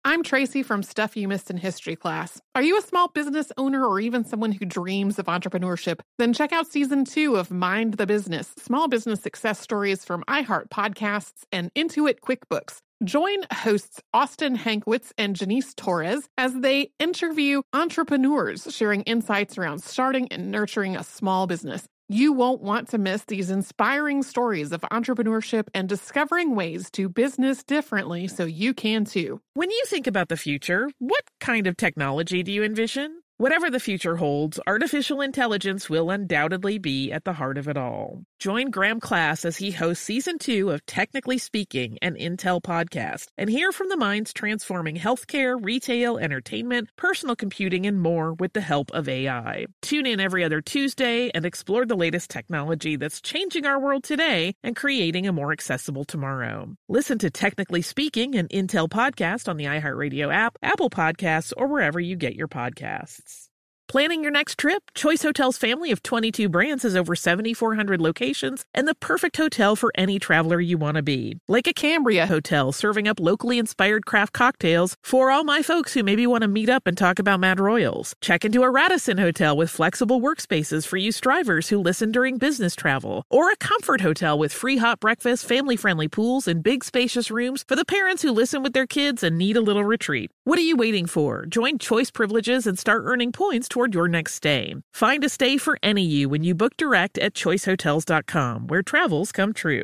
I'm Tracy from Stuff You Missed in History class. Are you a small business owner or even someone who dreams of entrepreneurship? Then check out Season 2 of Mind the Business, small business success stories from iHeart Podcasts and Intuit QuickBooks. Join hosts Austin Hankwitz and Janice Torres as they interview entrepreneurs sharing insights around starting and nurturing a small business. You won't want to miss these inspiring stories of entrepreneurship and discovering ways to business differently so you can too. When you think about the future, what kind of technology do you envision? Whatever the future holds, artificial intelligence will undoubtedly be at the heart of it all. Join Graham Class as he hosts Season 2 of Technically Speaking, an Intel podcast, and hear from the minds transforming healthcare, retail, entertainment, personal computing, and more with the help of AI. Tune in every other Tuesday and explore the latest technology that's changing our world today and creating a more accessible tomorrow. Listen to Technically Speaking, an Intel podcast on the iHeartRadio app, Apple Podcasts, or wherever you get your podcasts. Planning your next trip? Choice Hotels' family of 22 brands has over 7,400 locations and the perfect hotel for any traveler you want to be. Like a Cambria Hotel, serving up locally inspired craft cocktails for all my folks who maybe want to meet up and talk about Mad Royals. Check into a Radisson Hotel with flexible workspaces for you strivers who listen during business travel. Or a Comfort Hotel with free hot breakfast, family-friendly pools, and big spacious rooms for the parents who listen with their kids and need a little retreat. What are you waiting for? Join Choice Privileges and start earning points toward your next stay. Find a stay for any you when you book direct at choicehotels.com, where travels come true.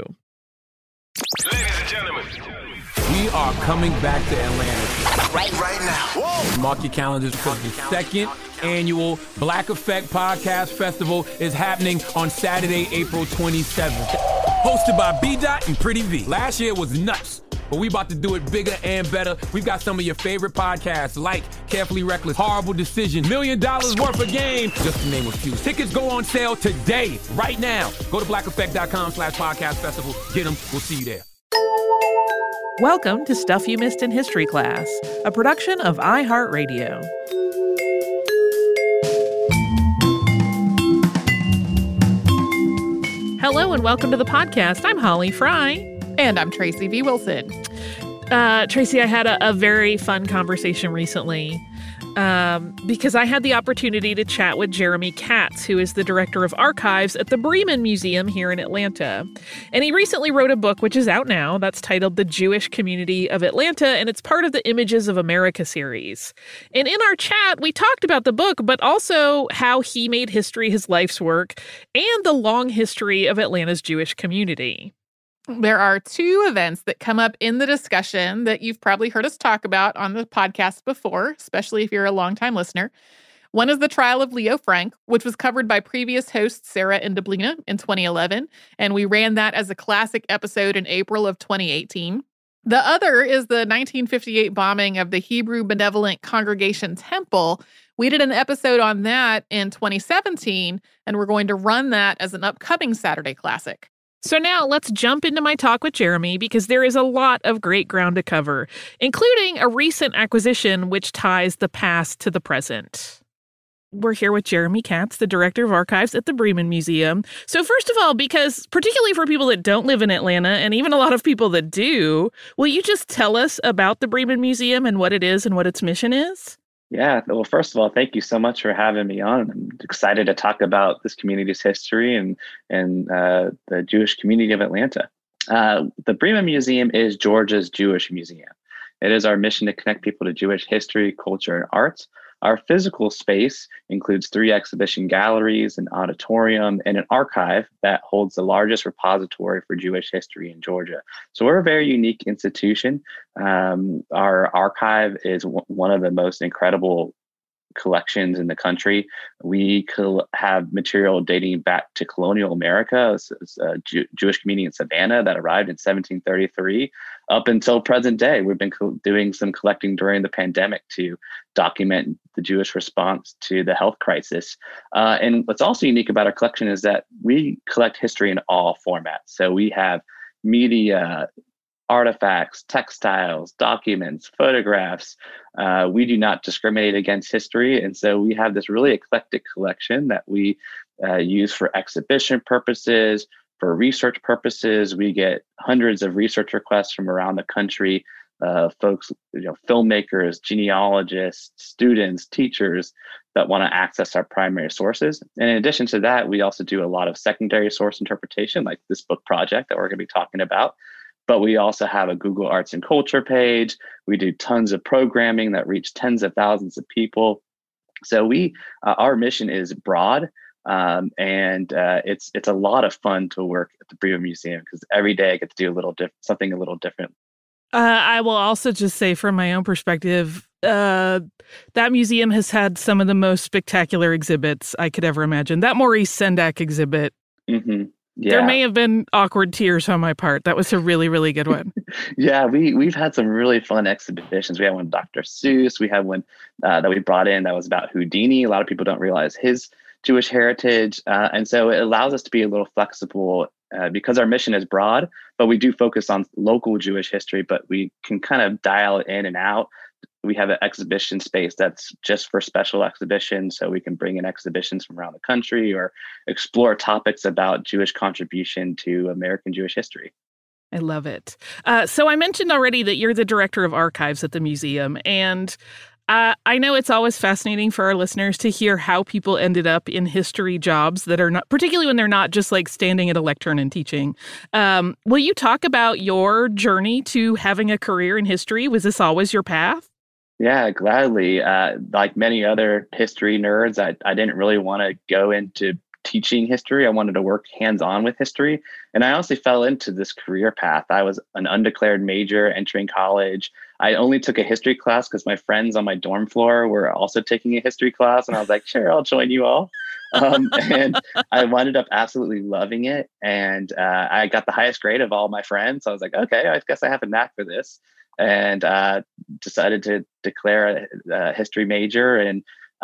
Ladies and gentlemen, we are coming back to Atlanta right now. Whoa! Mark your calendars because the second annual Black Effect Podcast Festival is happening on Saturday, April 27th. Hosted by B-Dot and Pretty V. Last year was nuts, but we about to do it bigger and better. We've got some of your favorite podcasts like Carefully Reckless, Horrible Decision, $1 Million Worth of Game, just to name a few. Tickets go on sale today, right now. Go to blackeffect.com/podcast festival. Get them. We'll see you there. Welcome to Stuff You Missed in History Class, a production of iHeartRadio. Hello and welcome to the podcast. I'm Holly Fry. And I'm Tracy V. Wilson. Tracy, I had a very fun conversation recently because I had the opportunity to chat with Jeremy Katz, who is the director of archives at the Bremen Museum here in Atlanta. And he recently wrote a book, which is out now, that's titled The Jewish Community of Atlanta, and it's part of the Images of America series. And in our chat, we talked about the book, but also how he made history his life's work and the long history of Atlanta's Jewish community. There are two events that come up in the discussion that you've probably heard us talk about on the podcast before, especially if you're a longtime listener. One is the trial of Leo Frank, which was covered by previous host Sarah Indablina in 2011, and we ran that as a classic episode in April of 2018. The other is the 1958 bombing of the Hebrew Benevolent Congregation Temple. We did an episode on that in 2017, and we're going to run that as an upcoming Saturday classic. So now let's jump into my talk with Jeremy because there is a lot of great ground to cover, including a recent acquisition which ties the past to the present. We're here with Jeremy Katz, the director of archives at the Bremen Museum. So first of all, because particularly for people that don't live in Atlanta and even a lot of people that do, will you just tell us about the Bremen Museum and what it is and what its mission is? Yeah, well, first of all, thank you so much for having me on. I'm excited to talk about this community's history and the Jewish community of Atlanta. The Bremen Museum is Georgia's Jewish museum. It is our mission to connect people to Jewish history, culture, and arts. Our physical space includes 3 exhibition galleries, an auditorium, and an archive that holds the largest repository for Jewish history in Georgia. So we're a very unique institution. Our archive is one of the most incredible collections in the country. We have material dating back to colonial America. It's a Jewish community in Savannah that arrived in 1733 up until present day. We've been doing some collecting during the pandemic to document the Jewish response to the health crisis. And what's also unique about our collection is that we collect history in all formats. So we have media, artifacts, textiles, documents, photographs. We do not discriminate against history. And so we have this really eclectic collection that we use for exhibition purposes, for research purposes. We get hundreds of research requests from around the country folks, filmmakers, genealogists, students, teachers that want to access our primary sources. And in addition to that, we also do a lot of secondary source interpretation, like this book project that we're going to be talking about. But we also have a Google Arts and Culture page. We do tons of programming that reach tens of thousands of people. So our mission is broad, and it's a lot of fun to work at the Bremen Museum because every day I get to do something a little different. I will also just say from my own perspective, that museum has had some of the most spectacular exhibits I could ever imagine. That Maurice Sendak exhibit. Mm-hmm. Yeah. There may have been awkward tears on my part. That was a really, really good one. Yeah, we've had some really fun exhibitions. We had one with Dr. Seuss. We had one that we brought in that was about Houdini. A lot of people don't realize his Jewish heritage. And so it allows us to be a little flexible because our mission is broad, but we do focus on local Jewish history, but we can kind of dial it in and out. We have an exhibition space that's just for special exhibitions, so we can bring in exhibitions from around the country or explore topics about Jewish contribution to American Jewish history. I love it. So I mentioned already that you're the director of archives at the museum, and I know it's always fascinating for our listeners to hear how people ended up in history jobs that are not, particularly when they're not just like standing at a lectern and teaching. Will you talk about your journey to having a career in history? Was this always your path? Yeah, gladly. Like many other history nerds, I didn't really want to go into teaching history. I wanted to work hands-on with history. And I honestly fell into this career path. I was an undeclared major entering college. I only took a history class because my friends on my dorm floor were also taking a history class. And I was like, sure, I'll join you all. And I wound up absolutely loving it. And I got the highest grade of all my friends. So I was like, okay, I guess I have a knack for this. And decided to declare a history major. And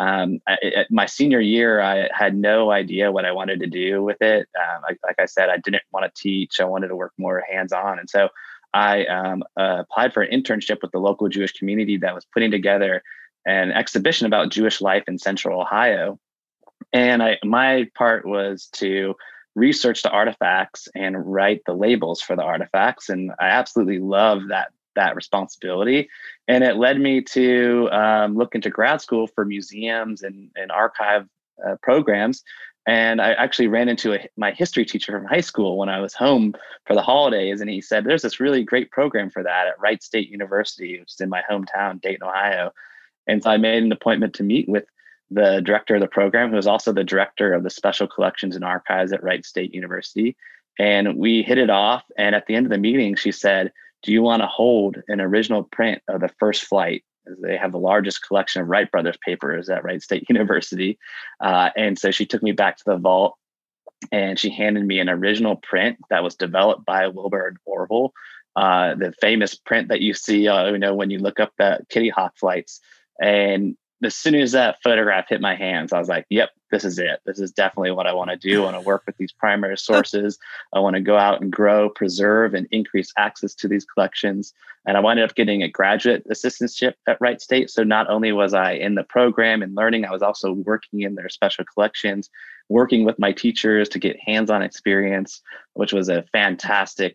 my senior year, I had no idea what I wanted to do with it. Like I said, I didn't want to teach. I wanted to work more hands-on. And so I applied for an internship with the local Jewish community that was putting together an exhibition about Jewish life in Central Ohio. And my part was to research the artifacts and write the labels for the artifacts. And I absolutely love that responsibility. And it led me to look into grad school for museums and archive programs. And I actually ran into my history teacher from high school when I was home for the holidays. And he said, there's this really great program for that at Wright State University, which is in my hometown, Dayton, Ohio. And so I made an appointment to meet with the director of the program, who was also the director of the Special Collections and Archives at Wright State University. And we hit it off. And at the end of the meeting, she said, do you want to hold an original print of the first flight? They have the largest collection of Wright Brothers papers at Wright State University. And so she took me back to the vault and she handed me an original print that was developed by Wilbur Orville, the famous print that you see when you look up the Kitty Hawk flights. And as soon as that photograph hit my hands, I was like, yep, this is it. This is definitely what I want to do. I want to work with these primary sources. I want to go out and grow, preserve, and increase access to these collections. And I wound up getting a graduate assistantship at Wright State. So not only was I in the program and learning, I was also working in their special collections, working with my teachers to get hands-on experience, which was a fantastic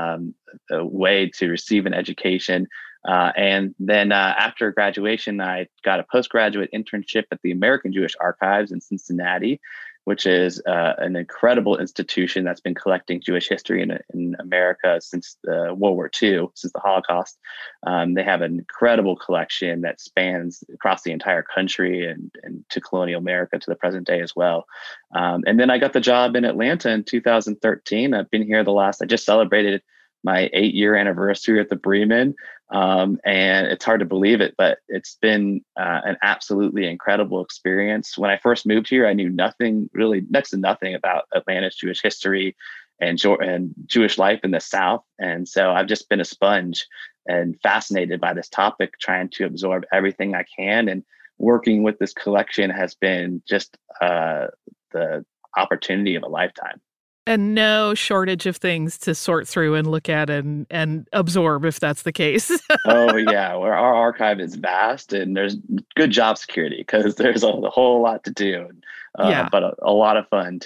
way to receive an education. And then after graduation, I got a postgraduate internship at the American Jewish Archives in Cincinnati, which is an incredible institution that's been collecting Jewish history in America since World War II, since the Holocaust. They have an incredible collection that spans across the entire country and to colonial America to the present day as well. And then I got the job in Atlanta in 2013. I've been here I just celebrated my 8-year anniversary at the Bremen. And it's hard to believe it, but it's been an absolutely incredible experience. When I first moved here, I knew nothing, really next to nothing about Atlanta's Jewish history and Jewish life in the South. And so I've just been a sponge and fascinated by this topic, trying to absorb everything I can. And working with this collection has been just the opportunity of a lifetime. And no shortage of things to sort through and look at and absorb, if that's the case. Oh, yeah. Our archive is vast and there's good job security because there's a whole lot to do, but a lot of fun, too.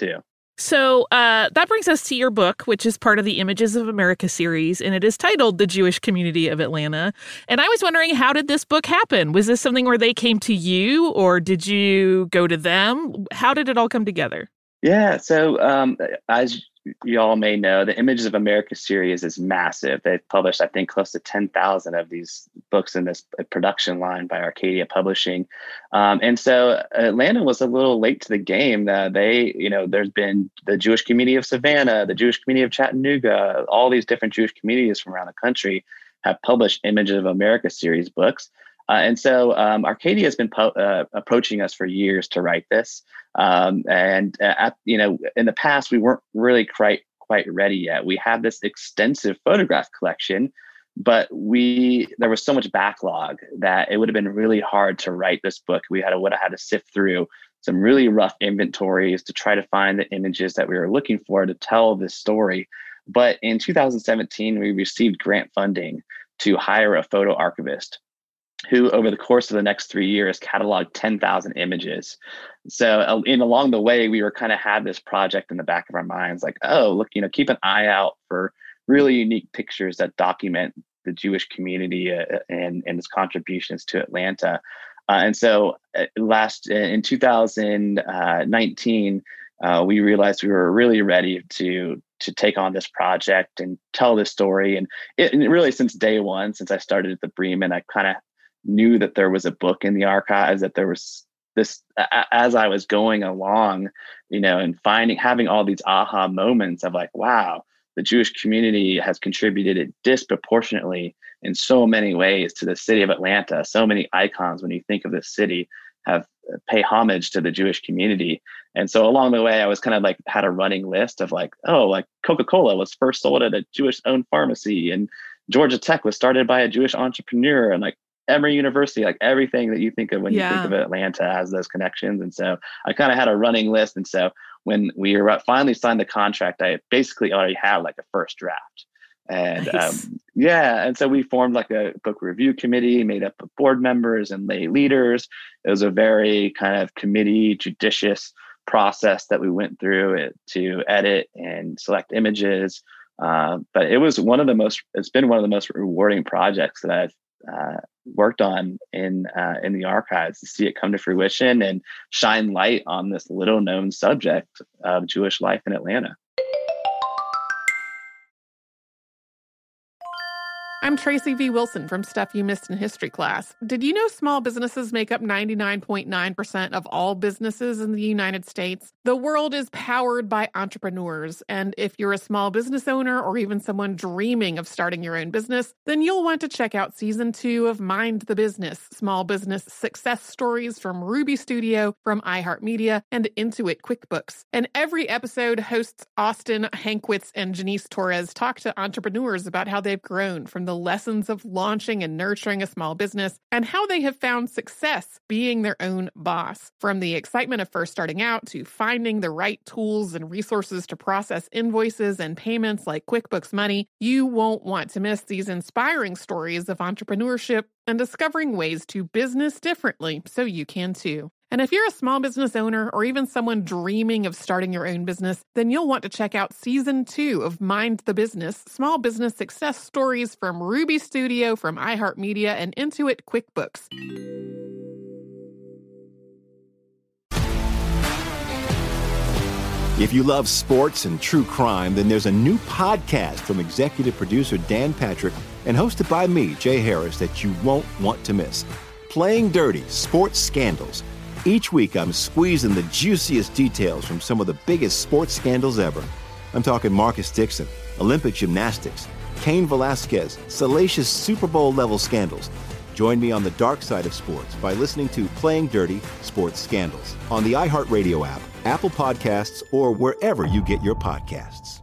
So that brings us to your book, which is part of the Images of America series, and it is titled The Jewish Community of Atlanta. And I was wondering, how did this book happen? Was this something where they came to you, or did you go to them? How did it all come together? Yeah, so as you all may know, the Images of America series is massive. They've published, I think, close to 10,000 of these books in this production line by Arcadia Publishing. And so Atlanta was a little late to the game. There's been the Jewish community of Savannah, the Jewish community of Chattanooga, all these different Jewish communities from around the country have published Images of America series books. And so Arcadia has been approaching us for years to write this. In the past, we weren't really quite ready yet. We had this extensive photograph collection, but there was so much backlog that it would have been really hard to write this book. We would have had to sift through some really rough inventories to try to find the images that we were looking for to tell this story. But in 2017, we received grant funding to hire a photo archivist who over the course of the next 3 years cataloged 10,000 images. So along the way, we were kind of had this project in the back of our minds, like, oh, look, keep an eye out for really unique pictures that document the Jewish community and its contributions to Atlanta. And so in 2019, we realized we were really ready to take on this project and tell this story. And really since day one, since I started at the Bremen, I kind of knew that there was a book in the archives, that there was this, as I was going along, and having all these aha moments of like, wow, the Jewish community has contributed disproportionately in so many ways to the city of Atlanta. So many icons, when you think of this city, have pay homage to the Jewish community. And so along the way, I was kind of like had a running list of like, oh, like Coca-Cola was first sold at a Jewish owned pharmacy, and Georgia Tech was started by a Jewish entrepreneur, and like Emory University, like everything that you think of when you think of Atlanta has those connections. And so I kind of had a running list. And so when we finally signed the contract, I basically already had like a first draft. And nice. And so we formed like a book review committee made up of board members and lay leaders. It was a very kind of committee, judicious process that we went through to edit and select images. But it's been one of the most rewarding projects that I've worked on in the archives, to see it come to fruition and shine light on this little known subject of Jewish life in Atlanta. I'm Tracy V. Wilson from Stuff You Missed in History Class. Did you know small businesses make up 99.9% of all businesses in the United States? The world is powered by entrepreneurs, and if you're a small business owner or even someone dreaming of starting your own business, then you'll want to check out Season 2 of Mind the Business, Small Business Success Stories from Ruby Studio, from iHeartMedia, and Intuit QuickBooks. And every episode, hosts Austin Hankwitz and Janice Torres talk to entrepreneurs about how they've grown from the lessons of launching and nurturing a small business and how they have found success being their own boss. From the excitement of first starting out to finding the right tools and resources to process invoices and payments like QuickBooks Money, you won't want to miss these inspiring stories of entrepreneurship and discovering ways to business differently so you can too. And if you're a small business owner or even someone dreaming of starting your own business, then you'll want to check out Season 2 of Mind the Business, Small Business Success Stories from Ruby Studio, from iHeartMedia, and Intuit QuickBooks. If you love sports and true crime, then there's a new podcast from executive producer Dan Patrick and hosted by me, Jay Harris, that you won't want to miss. Playing Dirty: Sports Scandals. Each week, I'm squeezing the juiciest details from some of the biggest sports scandals ever. I'm talking Marcus Dixon, Olympic gymnastics, Cain Velasquez, salacious Super Bowl-level scandals. Join me on the dark side of sports by listening to Playing Dirty: Sports Scandals on the iHeartRadio app, Apple Podcasts, or wherever you get your podcasts.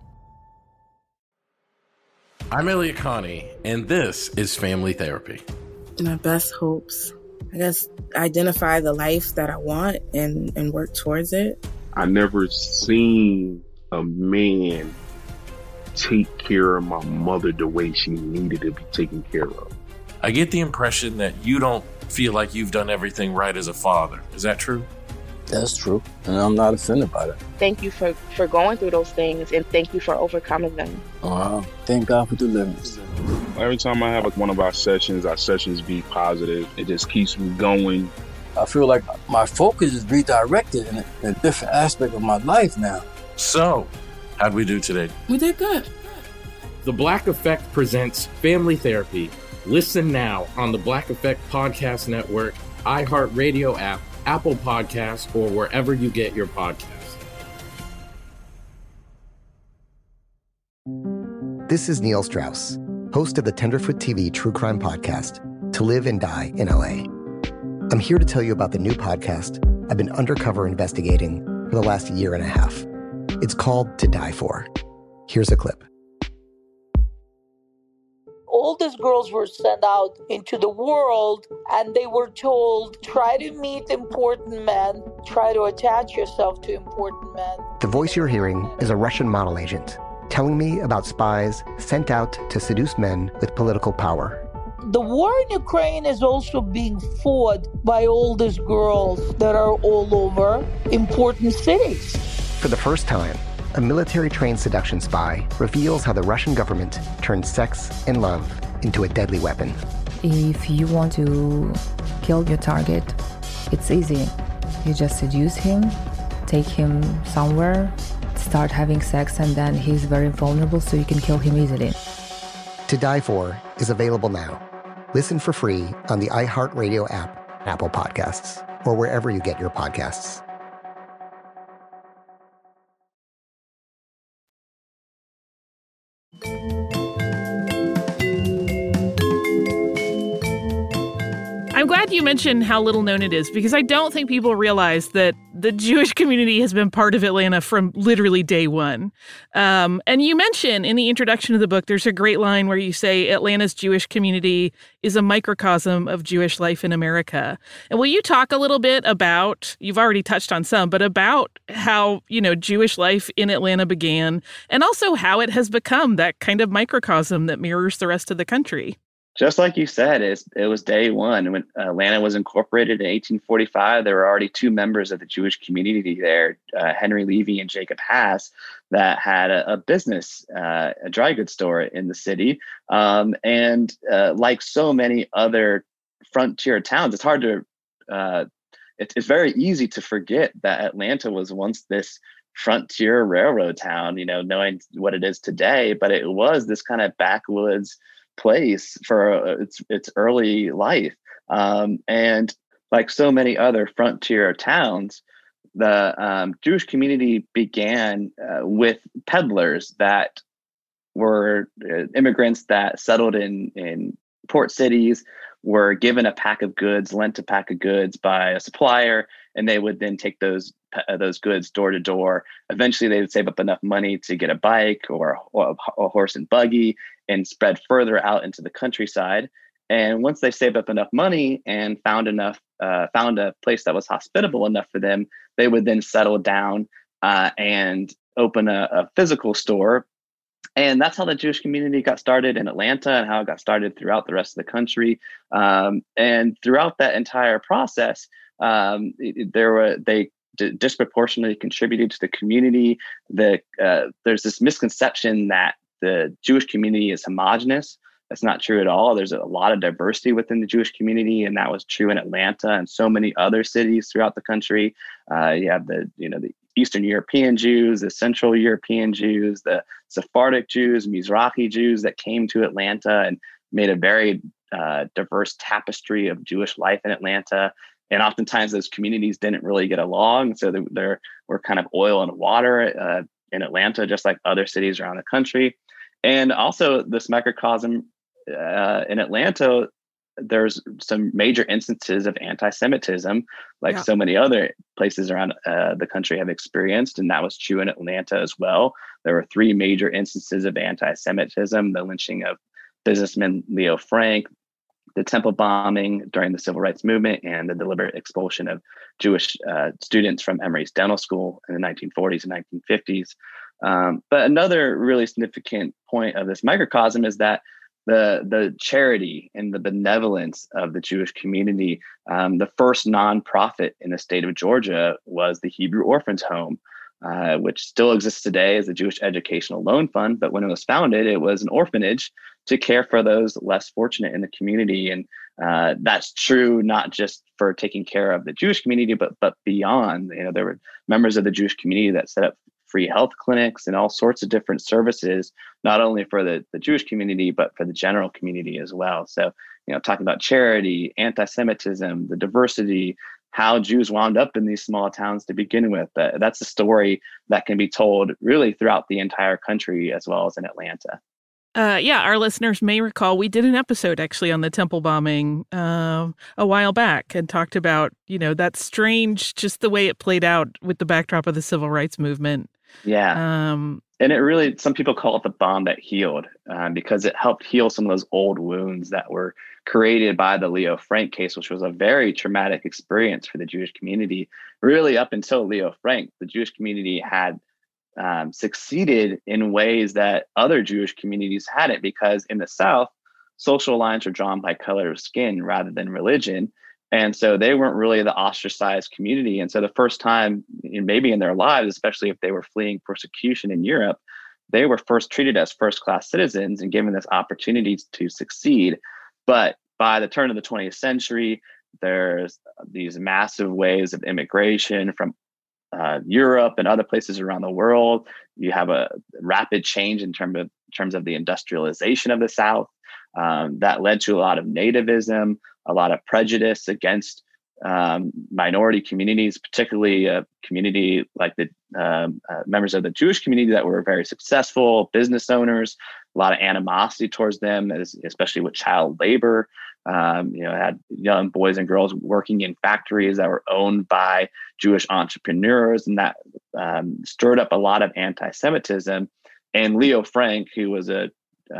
I'm Elliot Connie, and this is Family Therapy. My best hopes, I guess, identify the life that I want and work towards it. I never seen a man take care of my mother the way she needed to be taken care of. I get the impression that you don't feel like you've done everything right as a father. Is that true? That's true. And I'm not offended by that. Thank you for going through those things, and thank you for overcoming them. Wow. Thank God for deliverance. Every time I have one of our sessions be positive. It just keeps me going. I feel like my focus is redirected in a different aspect of my life now. So, how'd we do today? We did good. The Black Effect presents Family Therapy. Listen now on the Black Effect Podcast Network, iHeartRadio app, Apple Podcasts, or wherever you get your podcasts. This is Neil Strauss, host of the Tenderfoot TV True Crime Podcast, To Live and Die in LA. I'm here to tell you about the new podcast I've been undercover investigating for the last year and a half. It's called To Die For. Here's a clip. All these girls were sent out into the world and they were told, try to meet important men, try to attach yourself to important men. The voice you're hearing is a Russian model agent telling me about spies sent out to seduce men with political power. The war in Ukraine is also being fought by all these girls that are all over important cities. For the first time, a military-trained seduction spy reveals how the Russian government turned sex and love into a deadly weapon. If you want to kill your target, it's easy. You just seduce him, take him somewhere, start having sex, and then he's very vulnerable, so you can kill him easily. To Die For is available now. Listen for free on the iHeartRadio app, Apple Podcasts, or wherever you get your podcasts. I'm glad you mentioned how little known it is, because I don't think people realize that the Jewish community has been part of Atlanta from literally day one. And you mention in the introduction of the book, there's a great line where you say Atlanta's Jewish community is a microcosm of Jewish life in America. And will you talk a little bit about, you've already touched on some, but about how, Jewish life in Atlanta began, and also how it has become that kind of microcosm that mirrors the rest of the country? Just like you said, it was day one. When Atlanta was incorporated in 1845, there were already two members of the Jewish community there, Henry Levy and Jacob Haas, that had a business, a dry goods store in the city. And like so many other frontier towns, it's hard to, it's very easy to forget that Atlanta was once this frontier railroad town, knowing what it is today, but it was this kind of backwoods place for its early life. And like so many other frontier towns, the Jewish community began with peddlers that were immigrants that settled in port cities, were given a pack of goods, lent a pack of goods by a supplier, and they would then take those goods door to door. Eventually, they would save up enough money to get a bike or a horse and buggy and spread further out into the countryside. And once they saved up enough money and found a place that was hospitable enough for them, they would then settle down and open a physical store. And that's how the Jewish community got started in Atlanta and how it got started throughout the rest of the country. And throughout that entire process, they disproportionately contributed to the community. There's this misconception that the Jewish community is homogenous. That's not true at all. There's a lot of diversity within the Jewish community, and that was true in Atlanta and so many other cities throughout the country. You have the Eastern European Jews, the Central European Jews, the Sephardic Jews, Mizrahi Jews that came to Atlanta and made a very diverse tapestry of Jewish life in Atlanta. And oftentimes those communities didn't really get along. So there were kind of oil and water in Atlanta, just like other cities around the country. And also this microcosm in Atlanta, there's some major instances of anti-Semitism, like so many other places around the country have experienced. And that was true in Atlanta as well. There were 3 major instances of anti-Semitism: the lynching of businessman Leo Frank, the temple bombing during the Civil Rights Movement, and the deliberate expulsion of Jewish students from Emory's Dental School in the 1940s and 1950s. But another really significant point of this microcosm is that the charity and the benevolence of the Jewish community. The first nonprofit in the state of Georgia was the Hebrew Orphans Home, which still exists today as the Jewish Educational Loan Fund. But when it was founded, it was an orphanage to care for those less fortunate in the community. And that's true not just for taking care of the Jewish community, but beyond. There were members of the Jewish community that set up free health clinics and all sorts of different services, not only for the Jewish community, but for the general community as well. So, talking about charity, anti-Semitism, the diversity, how Jews wound up in these small towns to begin with. That's a story that can be told really throughout the entire country as well as in Atlanta. Our listeners may recall we did an episode actually on the temple bombing a while back and talked about, that strange, just the way it played out with the backdrop of the civil rights movement. Yeah. And it really, some people call it the bomb that healed because it helped heal some of those old wounds that were created by the Leo Frank case, which was a very traumatic experience for the Jewish community. Really, up until Leo Frank, the Jewish community had succeeded in ways that other Jewish communities hadn't, because in the South, social lines were drawn by color of skin rather than religion. And so they weren't really the ostracized community. And so the first time, maybe in their lives, especially if they were fleeing persecution in Europe, they were first treated as first-class citizens and given this opportunity to succeed. But by the turn of the 20th century, there's these massive waves of immigration from Europe and other places around the world. You have a rapid change in terms of the industrialization of the South. That led to a lot of nativism, a lot of prejudice against minority communities, particularly a community like the members of the Jewish community that were very successful business owners, a lot of animosity towards them, especially with child labor. Had young boys and girls working in factories that were owned by Jewish entrepreneurs, and that stirred up a lot of anti-Semitism. And Leo Frank, who was a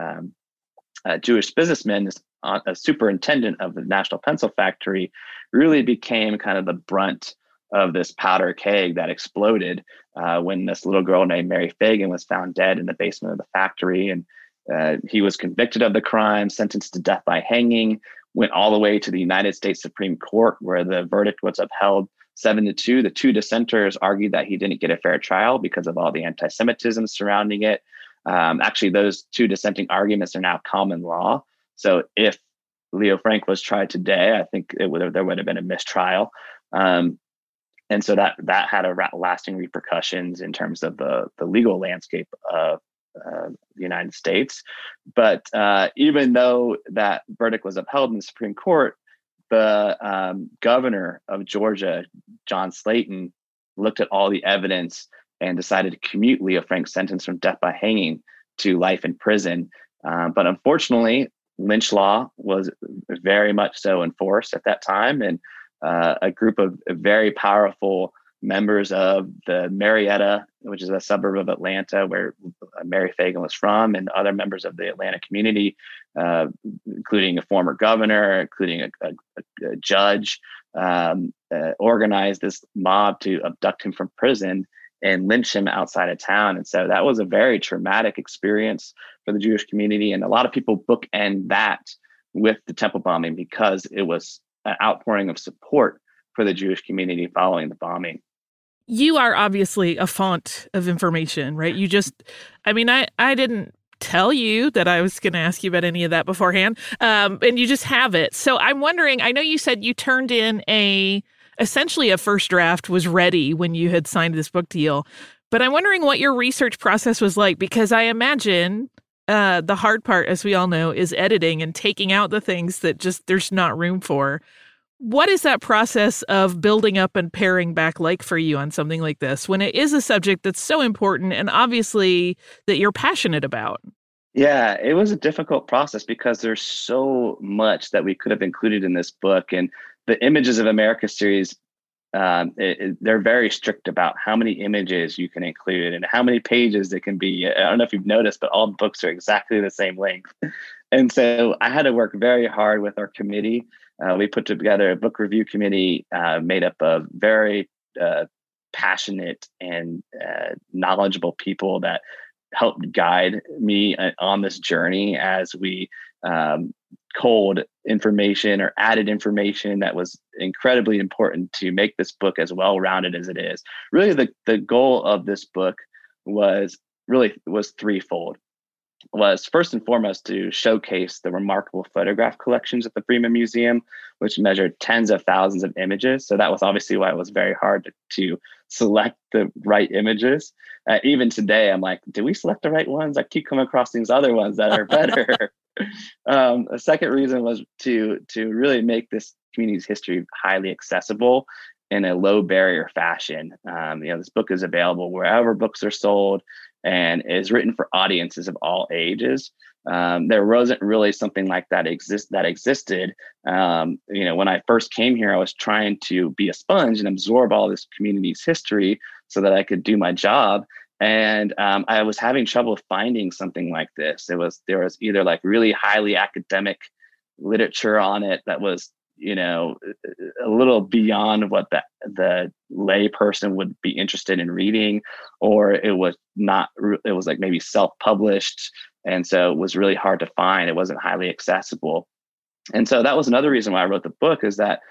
Jewish businessman, a superintendent of the National Pencil Factory, really became kind of the brunt of this powder keg that exploded when this little girl named Mary Fagan was found dead in the basement of the factory. And he was convicted of the crime, sentenced to death by hanging, went all the way to the United States Supreme Court, where the verdict was upheld 7-2. The two dissenters argued that he didn't get a fair trial because of all the anti-Semitism surrounding it. Actually, those two dissenting arguments are now common law. So if Leo Frank was tried today, I think there would have been a mistrial. And so that had lasting repercussions in terms of the legal landscape of the United States. But even though that verdict was upheld in the Supreme Court, the governor of Georgia, John Slayton, looked at all the evidence and decided to commute Leo Frank's sentence from death by hanging to life in prison. But unfortunately, lynch law was very much so enforced at that time. And a group of very powerful members of the Marietta, which is a suburb of Atlanta where Mary Fagan was from, and other members of the Atlanta community, including a former governor, including a judge, organized this mob to abduct him from prison and lynch him outside of town. And so that was a very traumatic experience for the Jewish community. And a lot of people bookend that with the temple bombing because it was an outpouring of support for the Jewish community following the bombing. You are obviously a font of information, right? I didn't tell you that I was going to ask you about any of that beforehand. And you just have it. So I'm wondering, I know you said you turned in essentially a first draft was ready when you had signed this book deal. But I'm wondering what your research process was like, because I imagine the hard part, as we all know, is editing and taking out the things that just there's not room for. What is that process of building up and paring back like for you on something like this when it is a subject that's so important and obviously that you're passionate about? Yeah, it was a difficult process because there's so much that we could have included in this book. And the Images of America series, they're very strict about how many images you can include and how many pages it can be. I don't know if you've noticed, but all the books are exactly the same length. And so I had to work very hard with our committee. We put together a book review committee made up of very passionate and knowledgeable people that helped guide me on this journey as we cold information or added information that was incredibly important to make this book as well-rounded as it is. Really, the goal of this book was threefold. Was first and foremost to showcase the remarkable photograph collections at the Bremen Museum, which measured tens of thousands of images. So that was obviously why it was very hard to select the right images. Even today, I'm like, did we select the right ones? I keep coming across these other ones that are better. A second reason was to really make this community's history highly accessible in a low barrier fashion. This book is available wherever books are sold and is written for audiences of all ages. There wasn't really something like that existed. When I first came here, I was trying to be a sponge and absorb all this community's history so that I could do my job. And I was having trouble finding something like this. There was either like really highly academic literature on it that was, a little beyond what the lay person would be interested in reading, or it was like maybe self-published. And so it was really hard to find. It wasn't highly accessible. And so that was another reason why I wrote the book, is that,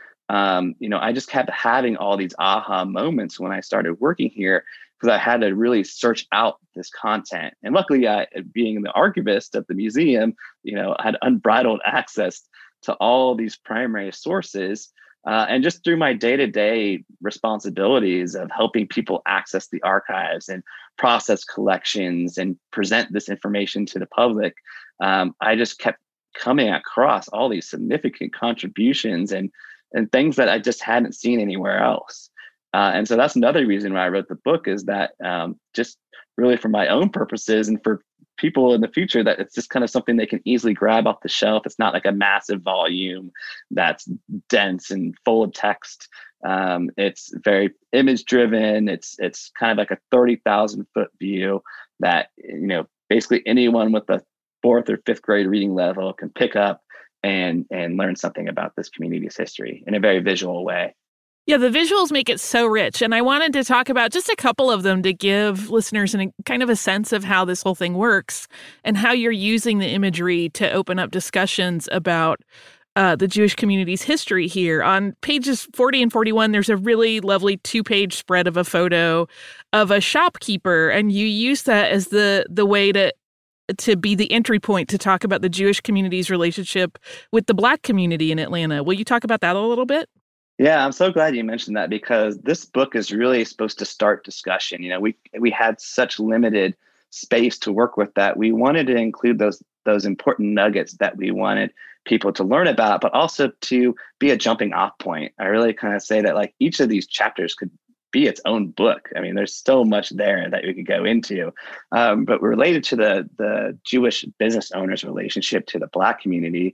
I just kept having all these aha moments when I started working here, because I had to really search out this content. And luckily, being the archivist at the museum, I had unbridled access to all these primary sources. And just through my day-to-day responsibilities of helping people access the archives and process collections and present this information to the public, I just kept coming across all these significant contributions and things that I just hadn't seen anywhere else. And so that's another reason why I wrote the book, is that just really for my own purposes and for people in the future, that it's just kind of something they can easily grab off the shelf. It's not like a massive volume that's dense and full of text. It's very image driven. It's kind of like a 30,000 foot view that, basically anyone with a 4th or 5th grade reading level can pick up and learn something about this community's history in a very visual way. Yeah, the visuals make it so rich. And I wanted to talk about just a couple of them to give listeners kind of a sense of how this whole thing works and how you're using the imagery to open up discussions about the Jewish community's history here. On pages 40 and 41, there's a really lovely 2-page spread of a photo of a shopkeeper. And you use that as the way to be the entry point to talk about the Jewish community's relationship with the Black community in Atlanta. Will you talk about that a little bit? Yeah, I'm so glad you mentioned that, because this book is really supposed to start discussion. We had such limited space to work with that we wanted to include those important nuggets that we wanted people to learn about, but also to be a jumping off point. I really kind of say that like each of these chapters could be its own book. I mean, there's so much there that we could go into, but related to the Jewish business owners' relationship to the Black community,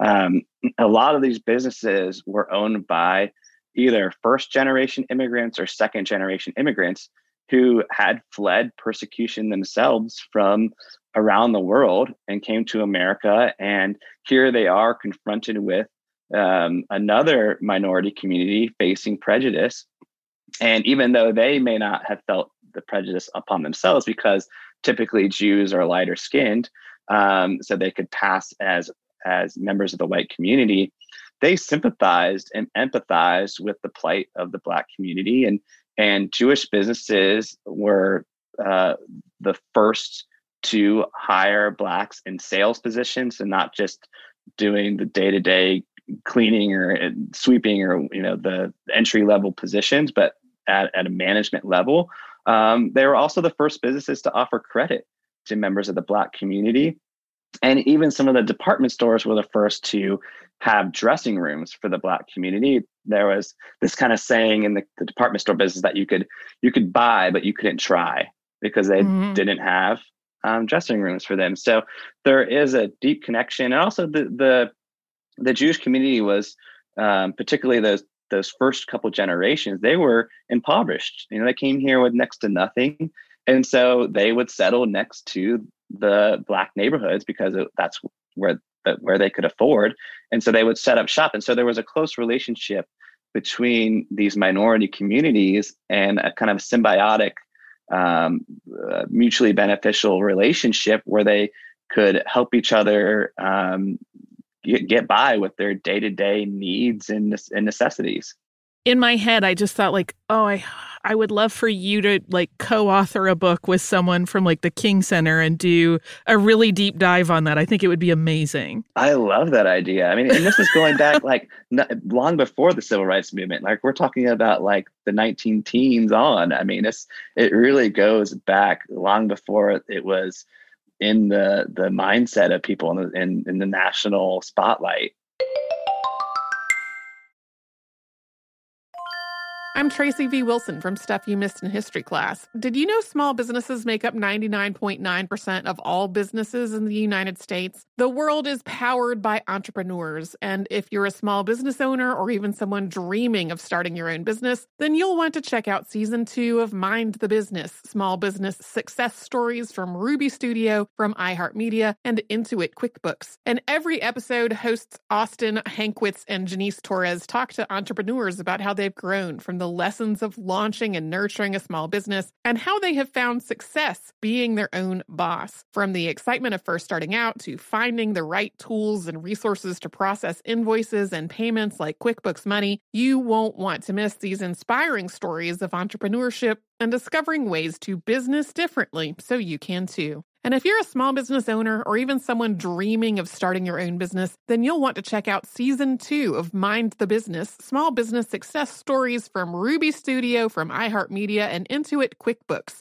a lot of these businesses were owned by either first-generation immigrants or second-generation immigrants who had fled persecution themselves from around the world and came to America. And here they are confronted with another minority community facing prejudice. And even though they may not have felt the prejudice upon themselves, because typically Jews are lighter skinned, so they could pass as members of the white community, they sympathized and empathized with the plight of the Black community. And Jewish businesses were the first to hire Blacks in sales positions, and not just doing the day-to-day cleaning or sweeping or the entry-level positions, but at a management level. They were also the first businesses to offer credit to members of the Black community. And even some of the department stores were the first to have dressing rooms for the Black community. There was this kind of saying in the department store business that you could buy, but you couldn't try, because they didn't have dressing rooms for them. So there is a deep connection. And also the Jewish community was, particularly those first couple generations, they were impoverished. They came here with next to nothing. And so they would settle next to the Black neighborhoods because that's where they could afford. And so they would set up shop. And so there was a close relationship between these minority communities and a kind of symbiotic, mutually beneficial relationship where they could help each other get by with their day-to-day needs and necessities. In my head, I just thought like, oh, I would love for you to like co-author a book with someone from like the King Center and do a really deep dive on that. I think it would be amazing. I love that idea. I mean, and this is going back like long before the civil rights movement. Like we're talking about like the 19 teens on. I mean, it really goes back long before it was in the mindset of people in the national spotlight. I'm Tracy V. Wilson from Stuff You Missed in History Class. Did you know small businesses make up 99.9% of all businesses in the United States? The world is powered by entrepreneurs, and if you're a small business owner or even someone dreaming of starting your own business, then you'll want to check out Season 2 of Mind the Business, Small Business Success Stories from Ruby Studio, from iHeartMedia, and Intuit QuickBooks. And every episode, hosts Austin Hankwitz and Janice Torres talk to entrepreneurs about how they've grown from the lessons of launching and nurturing a small business and how they have found success being their own boss. From the excitement of first starting out to finding the right tools and resources to process invoices and payments like QuickBooks Money, you won't want to miss these inspiring stories of entrepreneurship and discovering ways to business differently so you can too. And if you're a small business owner or even someone dreaming of starting your own business, then you'll want to check out Season 2 of Mind the Business, Small Business Success Stories from Ruby Studio, from iHeartMedia, and Intuit QuickBooks.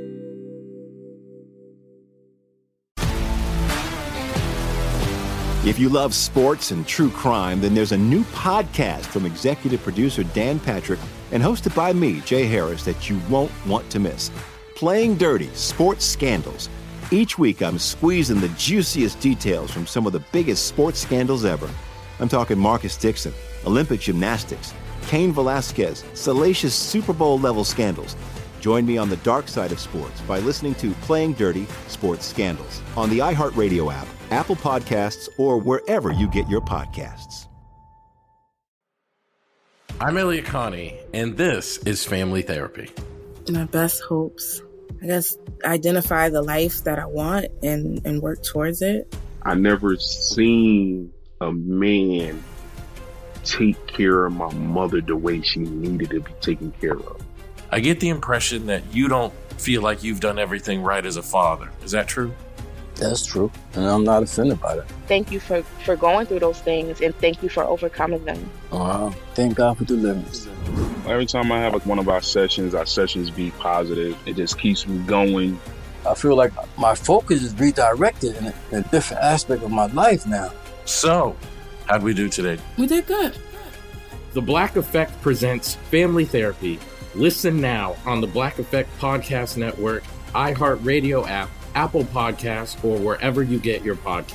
If you love sports and true crime, then there's a new podcast from executive producer Dan Patrick and hosted by me, Jay Harris, that you won't want to miss. Playing Dirty: Sports Scandals. Each week, I'm squeezing the juiciest details from some of the biggest sports scandals ever. I'm talking Marcus Dixon, Olympic gymnastics, Cain Velasquez, salacious Super Bowl-level scandals. Join me on the dark side of sports by listening to Playing Dirty: Sports Scandals on the iHeartRadio app, Apple Podcasts, or wherever you get your podcasts. I'm Elliot Connie, and this is Family Therapy. My best hopes, I guess, identify the life that I want and work towards it. I never seen a man take care of my mother the way she needed to be taken care of. I get the impression that you don't feel like you've done everything right as a father. Is that true? That's true, and I'm not offended by that. Thank you for going through those things, and thank you for overcoming them. Wow. Thank God for deliverance. Every time I have one of our sessions be positive. It just keeps me going. I feel like my focus is redirected in a different aspect of my life now. So, how'd we do today? We did good. The Black Effect presents Family Therapy. Listen now on the Black Effect Podcast Network, iHeartRadio app, Apple Podcasts, or wherever you get your podcasts.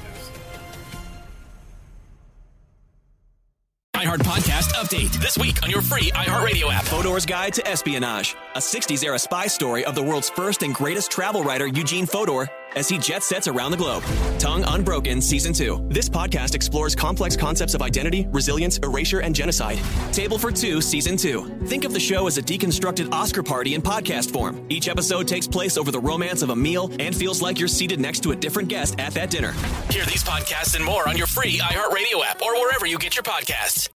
iHeart Podcast Update. This week on your free iHeartRadio app. Fodor's Guide to Espionage. A 60s-era spy story of the world's first and greatest travel writer, Eugene Fodor, as he jet sets around the globe. Tongue Unbroken Season 2. This podcast explores complex concepts of identity, resilience, erasure, and genocide. Table for Two Season 2. Think of the show as a deconstructed Oscar party in podcast form. Each episode takes place over the romance of a meal and feels like you're seated next to a different guest at that dinner. Hear these podcasts and more on your free iHeartRadio app or wherever you get your podcasts.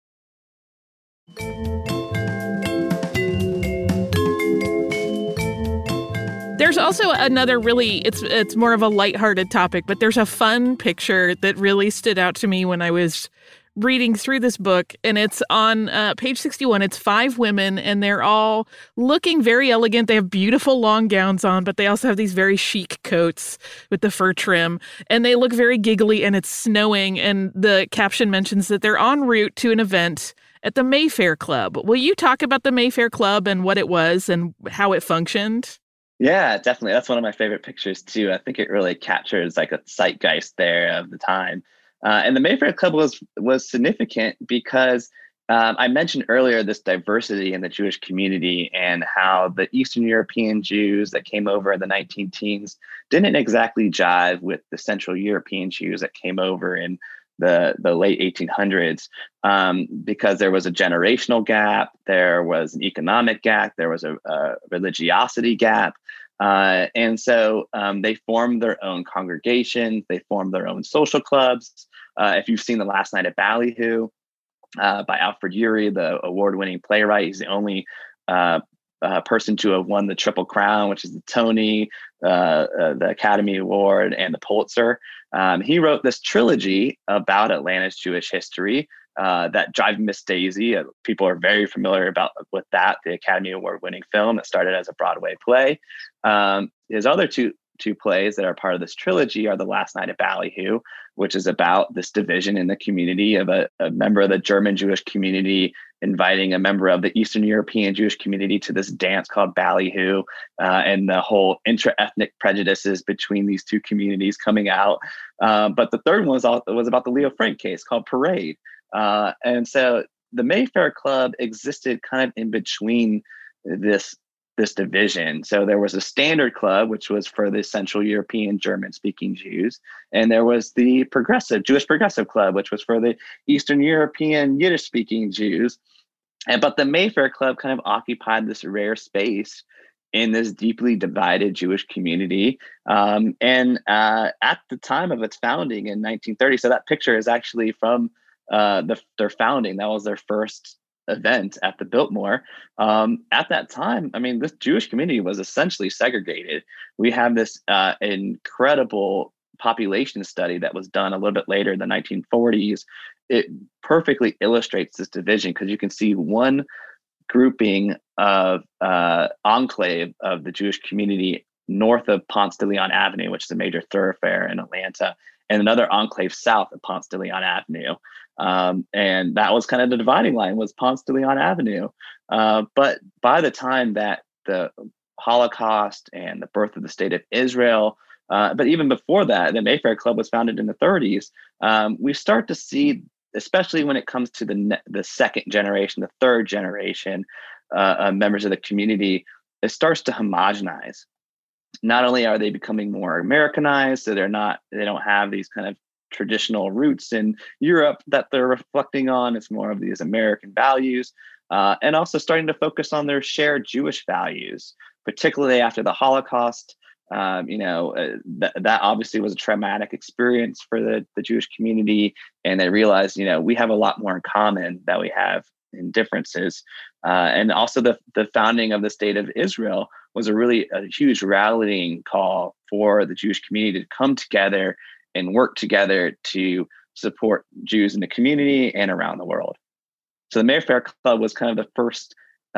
There's also another really, it's more of a lighthearted topic, but there's a fun picture that really stood out to me when I was reading through this book, and it's on page 61. It's 5 women, and they're all looking very elegant. They have beautiful long gowns on, but they also have these very chic coats with the fur trim, and they look very giggly, and it's snowing, and the caption mentions that they're en route to an event at the Mayfair Club. Will you talk about the Mayfair Club and what it was and how it functioned? Yeah, definitely. That's one of my favorite pictures too. I think it really captures like a zeitgeist there of the time. And the Mayfair Club was significant because I mentioned earlier this diversity in the Jewish community and how the Eastern European Jews that came over in the 19 teens didn't exactly jive with the Central European Jews that came over in the late 1800s, because there was a generational gap, there was an economic gap, there was a religiosity gap. And so they formed their own congregations. They formed their own social clubs. If you've seen The Last Night at Ballyhoo by Alfred Ury, the award-winning playwright, he's the only person to have won the Triple Crown, which is the Tony, the Academy Award, and the Pulitzer. He wrote this trilogy about Atlanta's Jewish history that Drive Miss Daisy. People are very familiar with that, the Academy Award-winning film that started as a Broadway play. His other two plays that are part of this trilogy are The Last Night at Ballyhoo, which is about this division in the community of a member of the German Jewish community inviting a member of the Eastern European Jewish community to this dance called Ballyhoo, and the whole intra-ethnic prejudices between these two communities coming out. But the third one was about the Leo Frank case called Parade. And so the Mayfair Club existed kind of in between this division. So there was a standard club, which was for the Central European German-speaking Jews, and there was the Jewish Progressive Club, which was for the Eastern European Yiddish-speaking Jews. But the Mayfair Club kind of occupied this rare space in this deeply divided Jewish community. And at the time of its founding in 1930, so that picture is actually from their founding. That was their first event at the Biltmore. At that time, I mean, this Jewish community was essentially segregated. We have this incredible population study that was done a little bit later in the 1940s. It perfectly illustrates this division because you can see one grouping of enclave of the Jewish community north of Ponce de Leon Avenue, which is a major thoroughfare in Atlanta, and another enclave south of Ponce de Leon Avenue. And that was kind of the dividing line, was Ponce de Leon Avenue. But by the time that the Holocaust and the birth of the State of Israel, but even before that, the Mayfair Club was founded in the 30s, we start to see, especially when it comes to the second generation, the third generation members of the community, it starts to homogenize. Not only are they becoming more Americanized, so they don't have these kind of traditional roots in Europe that they're reflecting on. It's more of these American values, and also starting to focus on their shared Jewish values, particularly after the Holocaust. That obviously was a traumatic experience for the Jewish community, and they realized, we have a lot more in common that we have in differences. And also the founding of the State of Israel was a huge rallying call for the Jewish community to come together and work together to support Jews in the community and around the world. So the Mayfair Club was kind of the first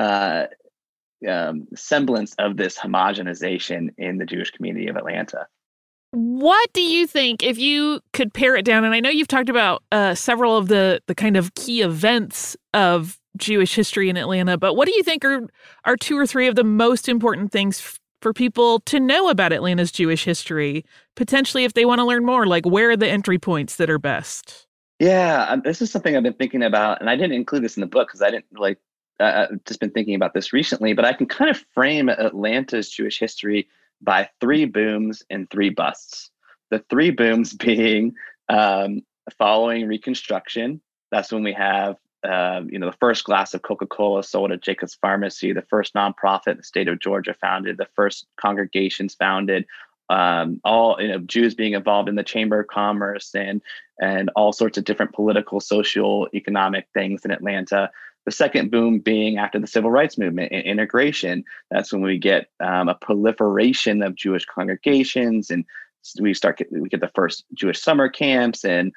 semblance of this homogenization in the Jewish community of Atlanta. What do you think, if you could pare it down, and I know you've talked about several of the kind of key events of Jewish history in Atlanta, but what do you think are two or three of the most important things for people to know about Atlanta's Jewish history, potentially if they want to learn more, like where are the entry points that are best? Yeah, this is something I've been thinking about, and I didn't include this in the book because I didn't I've just been thinking about this recently, but I can kind of frame Atlanta's Jewish history by 3 booms and 3 busts. The 3 booms being following Reconstruction. That's when we have the first glass of Coca-Cola sold at Jacob's Pharmacy, the first nonprofit in the state of Georgia founded, the first congregations founded, all Jews being involved in the Chamber of Commerce and all sorts of different political, social, economic things in Atlanta. The second boom being after the Civil Rights Movement and integration. That's when we get a proliferation of Jewish congregations, and we get the first Jewish summer camps and